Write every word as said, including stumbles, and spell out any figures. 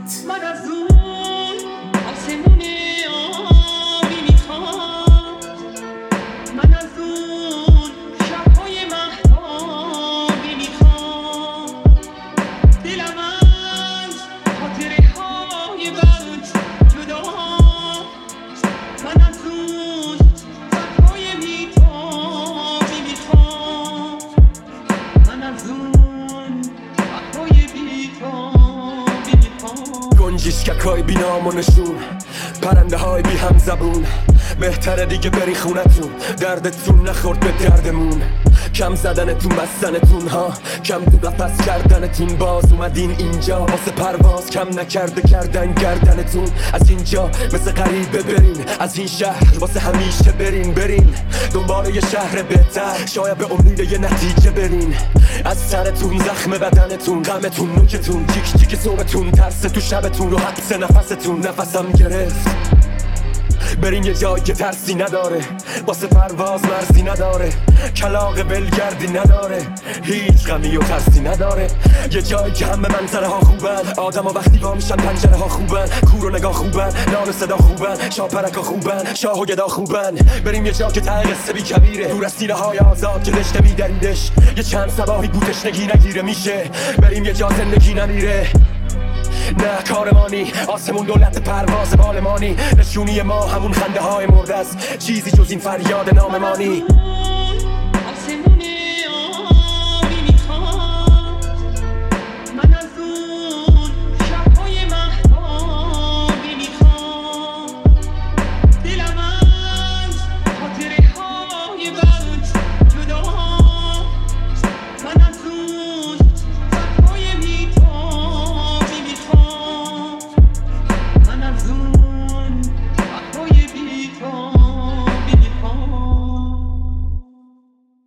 من از اون آسمون آبی میخوام، من از اون شبهای مهتابی میخوام، دلم از خاطره های بد جدا، من از اون شبهای بیتابی میخوام، من از اون شبهای بیتابی میخوام. گنجیشکک های بی نام و نشون، پرنده های بی هم زبون، بهتره دیگه بری خونتون، دردتون نخورد به دردمون، کم زدنتون بستنتون ها، کم تو قفس کردنتون، باز اومدین اینجا واسه پرواز، کم نکرده کردن گردنتون، از اینجا مثل غریبه برین، از این شهر واسه همیشه برین، برین دنبال یه شهر بهتر، شاید به امید یه نتیجه برین، از سرتون زخم بدنتون، غمتون نوکتون، تیک تیک صبحتون، ترس تو شبتون رو حبس نفستون، نفسم گرفت برین یه جایی که ترسی نداره، واسه پرواز مرزی نداره، کلاغ بلگردی نداره، هیچ غمی و ترسی نداره، یه جایی که همه منظره ها خوبن، آدم ها وقتی وا میشن پنجره ها خوبن، کور و نگاه خوبن، نام صدا خوبن، شاپرک ها خوبن، شاه و گدا خوبن، بریم یه جا که ته قصه بی کبیره، دور از سینه های آزاد که رشته میدریدش، یه چند صباحی بوتش نگی نگیره میشه، بریم یه جا زندگی نمیره، نه کارمانی، آسمون دولت پرواز بالمانی، نشونی ما همون خنده های مرده است، چیزی جز این فریاد ناممانی.